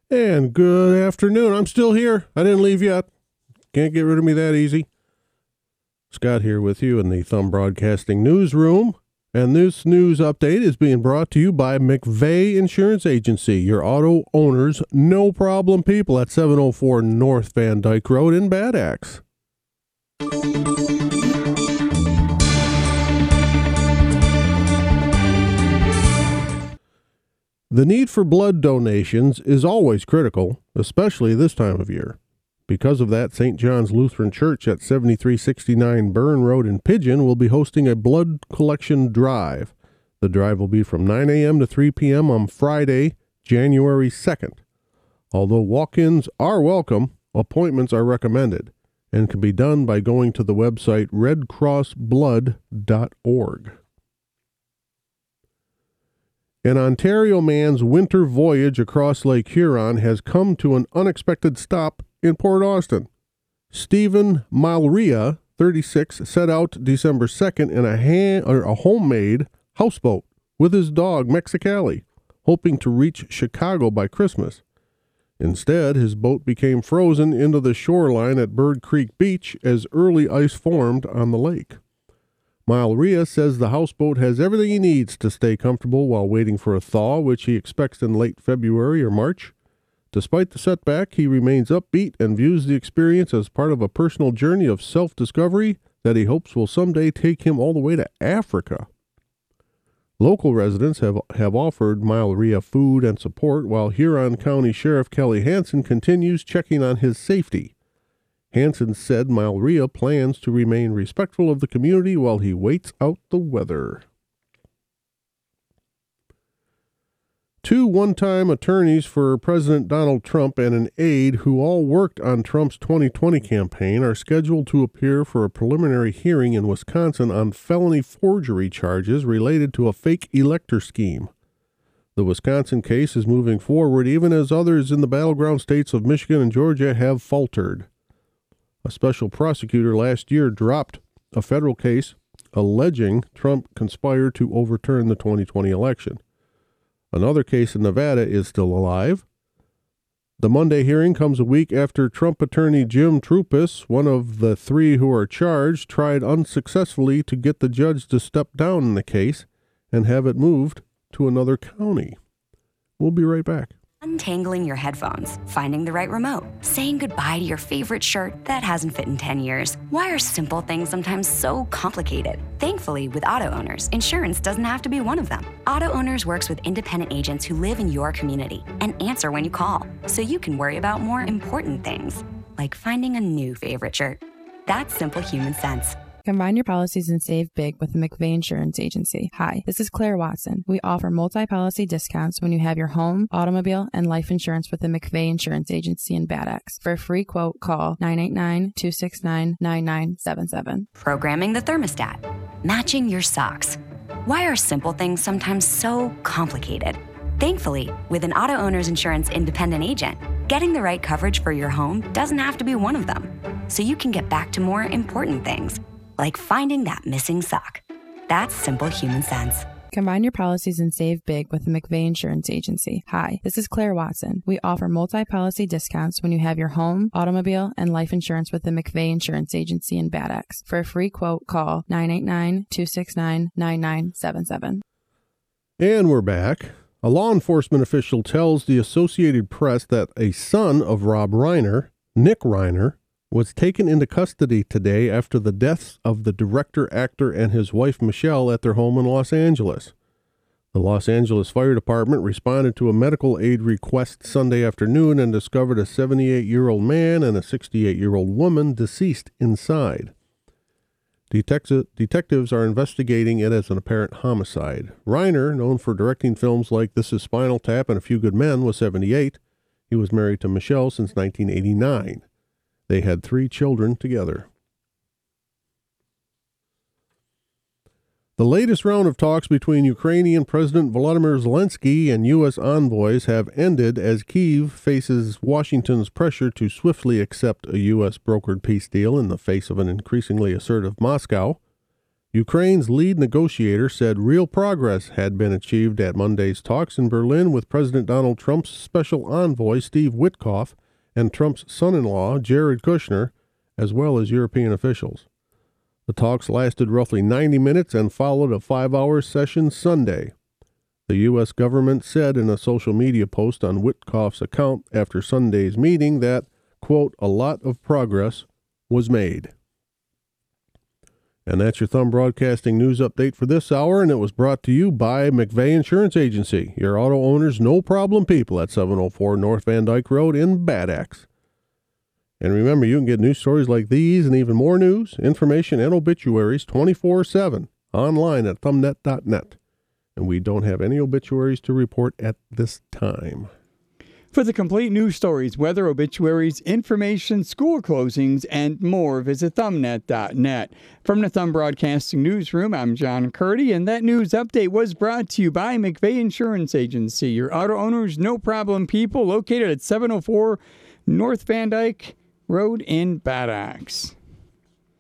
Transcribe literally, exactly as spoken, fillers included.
And good afternoon. I'm still here. I didn't leave yet. Can't get rid of me that easy. Scott here with you in the Thumb Broadcasting newsroom. And this news update is being brought to you by McVeigh Insurance Agency, your auto owner's no problem people at seven oh four North Van Dyke Road in Bad Axe. The need for blood donations is always critical, especially this time of year. Because of that, Saint John's Lutheran Church at seventy-three sixty-nine Burn Road in Pigeon will be hosting a blood collection drive. The drive will be from nine a.m. to three p.m. on Friday, January second. Although walk-ins are welcome, appointments are recommended and can be done by going to the website red cross blood dot org. An Ontario man's winter voyage across Lake Huron has come to an unexpected stop in Port Austin. Stephen Malria, thirty-six, set out December second in a, hand, or a homemade houseboat with his dog, Mexicali, hoping to reach Chicago by Christmas. Instead, his boat became frozen into the shoreline at Bird Creek Beach as early ice formed on the lake. Malria says the houseboat has everything he needs to stay comfortable while waiting for a thaw, which he expects in late February or March. Despite the setback, he remains upbeat and views the experience as part of a personal journey of self-discovery that he hopes will someday take him all the way to Africa. Local residents have, have offered Malria food and support, while Huron County Sheriff Kelly Hansen continues checking on his safety. Hansen said Malria plans to remain respectful of the community while he waits out the weather. Two one-time attorneys for President Donald Trump and an aide who all worked on Trump's twenty twenty campaign are scheduled to appear for a preliminary hearing in Wisconsin on felony forgery charges related to a fake elector scheme. The Wisconsin case is moving forward even as others in the battleground states of Michigan and Georgia have faltered. A special prosecutor last year dropped a federal case alleging Trump conspired to overturn the twenty twenty election. Another case in Nevada is still alive. The Monday hearing comes a week after Trump attorney Jim Troupis, one of the three who are charged, tried unsuccessfully to get the judge to step down in the case and have it moved to another county. We'll be right back. Untangling your headphones, finding the right remote, saying goodbye to your favorite shirt that hasn't fit in ten years. Why are simple things sometimes so complicated? Thankfully, with Auto Owners, insurance doesn't have to be one of them. Auto Owners works with independent agents who live in your community and answer when you call, so you can worry about more important things, like finding a new favorite shirt. That's simple human sense. Combine your policies and save big with the McVeigh Insurance Agency. Hi, this is Claire Watson. We offer multi-policy discounts when you have your home, automobile, and life insurance with the McVeigh Insurance Agency in Bad Axe. For a free quote, call nine eight nine, two six nine, nine nine seven seven. Programming the thermostat. Matching your socks. Why are simple things sometimes so complicated? Thankfully, with an Auto Owners Insurance independent agent, getting the right coverage for your home doesn't have to be one of them, so you can get back to more important things, like finding that missing sock. That's simple human sense. Combine your policies and save big with the McVeigh Insurance Agency. Hi, this is Claire Watson. We offer multi-policy discounts when you have your home, automobile, and life insurance with the McVeigh Insurance Agency in Bad Axe. For a free quote, call nine eight nine, two six nine, nine nine seven seven. And we're back. A law enforcement official tells the Associated Press that a son of Rob Reiner, Nick Reiner, was taken into custody today after the deaths of the director, actor, and his wife Michelle at their home in Los Angeles. The Los Angeles Fire Department responded to a medical aid request Sunday afternoon and discovered a seventy-eight-year-old man and a sixty-eight-year-old woman deceased inside. Detecti- detectives are investigating it as an apparent homicide. Reiner, known for directing films like This Is Spinal Tap and A Few Good Men, was seventy-eight. He was married to Michelle since nineteen eighty-nine. They had three children together. The latest round of talks between Ukrainian President Volodymyr Zelensky and U S envoys have ended as Kyiv faces Washington's pressure to swiftly accept a U S brokered peace deal in the face of an increasingly assertive Moscow. Ukraine's lead negotiator said real progress had been achieved at Monday's talks in Berlin with President Donald Trump's special envoy, Steve Witkoff, and Trump's son-in-law, Jared Kushner, as well as European officials. The talks lasted roughly ninety minutes and followed a five-hour session Sunday. The U S government said in a social media post on Witkoff's account after Sunday's meeting that, quote, a lot of progress was made. And that's your Thumb Broadcasting news update for this hour, and it was brought to you by McVeigh Insurance Agency, your auto owner's no-problem people at seven oh four North Van Dyke Road in Bad Axe. And remember, you can get news stories like these and even more news, information, and obituaries twenty-four seven online at thumbnet dot net. And we don't have any obituaries to report at this time. For the complete news stories, weather, obituaries, information, school closings, and more, visit thumbnet dot net. From the Thumb Broadcasting Newsroom, I'm John Curdy, and that news update was brought to you by McVeigh Insurance Agency, your auto owners, no-problem people, located at seven oh four North Van Dyke Road in Bad Axe.